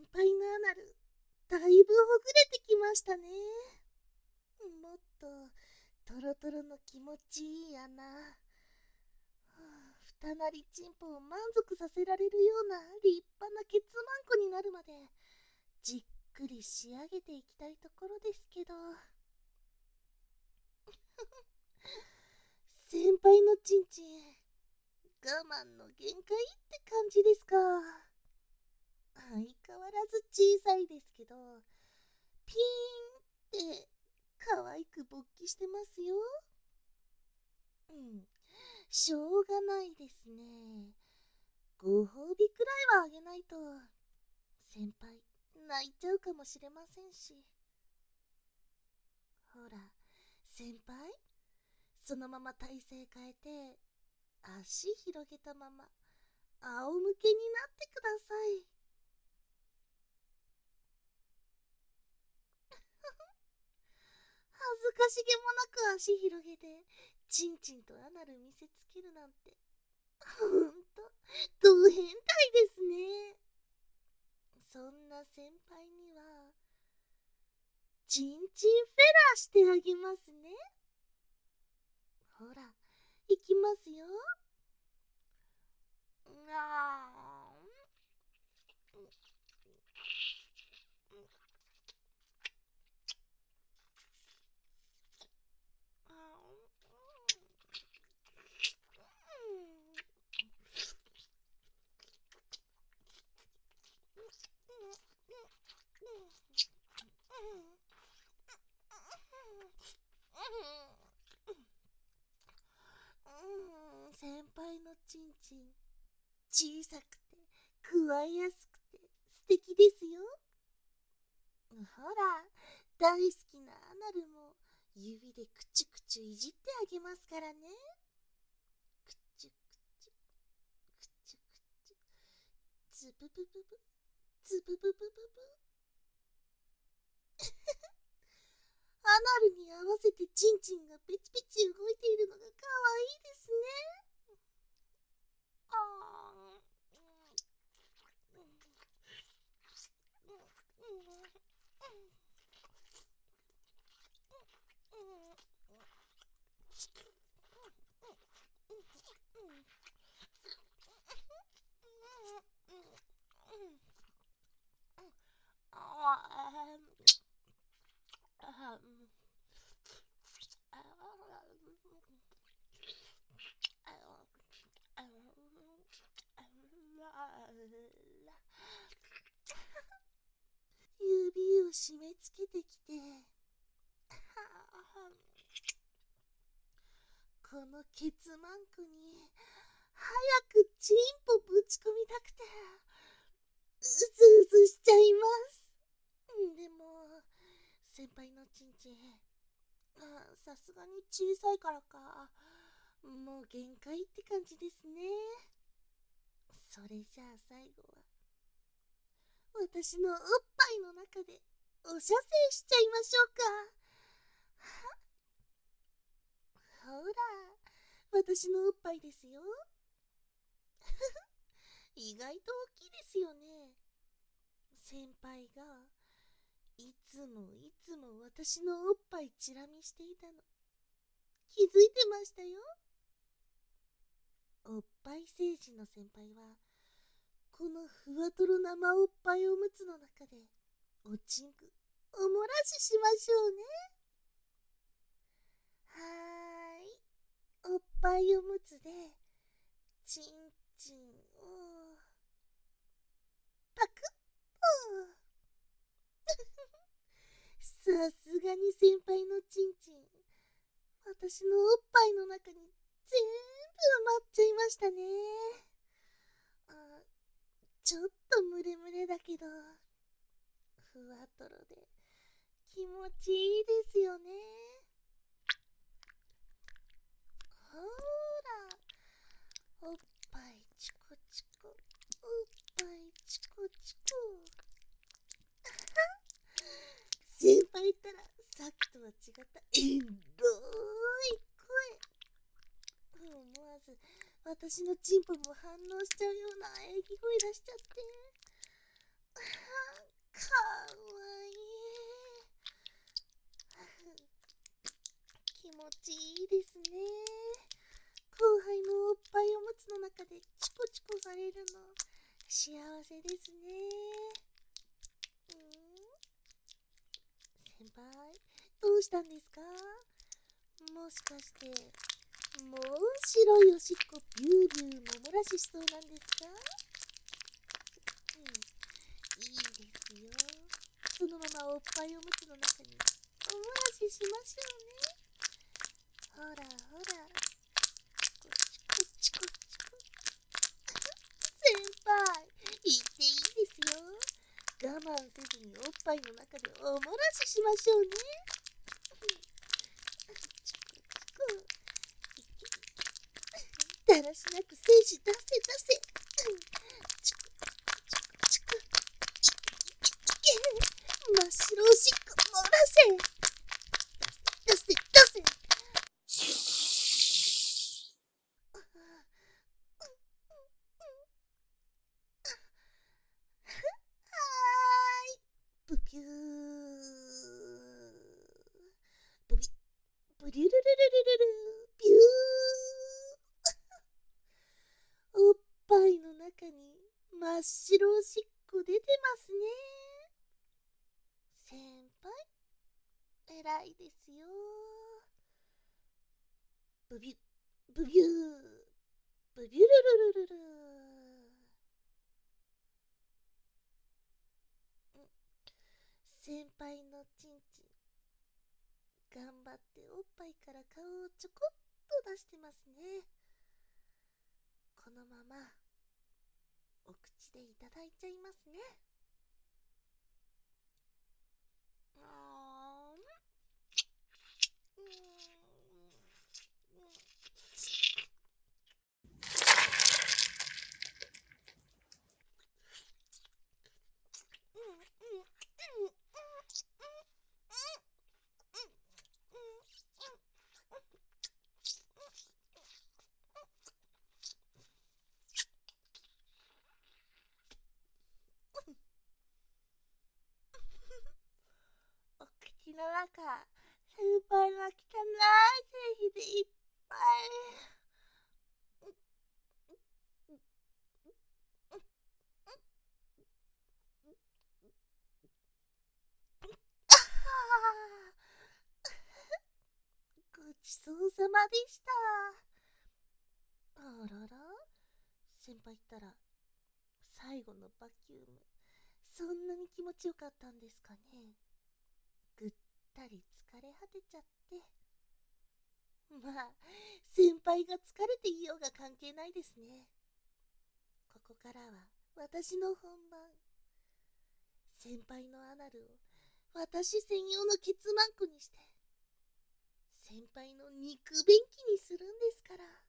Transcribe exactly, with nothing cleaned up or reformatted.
輩のアナル、だいぶほぐれてきましたね。もっとトロトロの気持ちいい穴、はあ、二なりチンポを満足させられるような立派なケツマンコになるまでじっくり仕上げていきたいところですけど先輩のチンチン、我慢の限界って感じですか。相変わらず小さいですけど、ピーンって可愛く勃起してますよ。うん、しょうがないですね。ご褒美くらいはあげないと先輩泣いちゃうかもしれませんし。ほら先輩、そのまま体勢変えて足広げたまま仰向けになってください。恥ずかしげもなく足広げてチンチンとアナル見せつけるなんて、ほんとド変態ですね。そんな先輩にはチンチンフェラしてあげますね。ほらいきますよ。あ先輩のチンチン、小さくてくわえやすくて素敵ですよ。ほら大好きなアナルも指でくちゅくちゅいじってあげますからね。くちゅくちゅくちゅくちゅ、つぶぶぶぶつぶぶぶぶぶアナルに合わせてチンチンがペチペチ動いているのがかわいいですね。あー指を締め付けてきて、このケツマンコに早くチンポぶち込みたくてうずうずしちゃいます。でも先輩のチンチン、さすがに小さいからか、もう限界って感じですね。それじゃあ最後は私のおっぱいの中でお射精しちゃいましょうか。ほら私のおっぱいですよ。意外と大きいですよね。先輩がいつもいつも私のおっぱいチラ見していたの気づいてましたよ。おっぱい星人の先輩はこのふわとろ生おっぱいおむつの中でおちんくおもらししましょうね。はーい、おっぱいおむつでチンチンをパクッと。さすがに先輩のチンチン、私のおっぱいの中に全部埋まっちゃいましたね。あ、ちょっとムレムレだけどふわとろで気持ちいいですよね。ほらおっぱいチコチコ、おっぱいチコチコ。先輩ったらさっきとは違ったエロい声。思わず私のチンポも反応しちゃうような喘ぎ声出しちゃって、 かわいい。気持ちいいですね。後輩のおっぱいおむつの中でチコチコされるの幸せですね。うん、先輩、どうしたんですか？もしかしてもう白いおしっこビュービューも漏らししそうなんですか？うん、いいですよ。そのままおっぱいおむつの中にお漏らししましょうね。ほらほら、チコチコチコチコ。先輩、言っていいですよ。我慢せずにおっぱいの中でお漏らししましょうね。チコチコ、いけいけ、だらしなく精子出せ出せ。チコチコチコ、いけいけいけ、真っ白おしっこ漏らせ。出せ出せ。ブキュー、ブビ、ブリュルルルルルル、ビュー。おっぱいの中に真っ白おしっこ出てますね。先輩、偉いですよ。ブビュ、ブビュー、ブビュルルルルル。先輩のチンチン、頑張っておっぱいから顔をちょこっと出してますね。このままお口でいただいちゃいますね。あーん、うーん、お口の中、先輩の汚い精皮でいっぱい。ごちそうさまでした。あらら、先輩ったら最後のバキューム、そんなに気持ちよかったんですかね。ぐったり疲れ果てちゃって。まあ、先輩が疲れていようが関係ないですね。ここからは私の本番。先輩のアナルを私専用のケツマンコにして、先輩の肉便器にするんですから。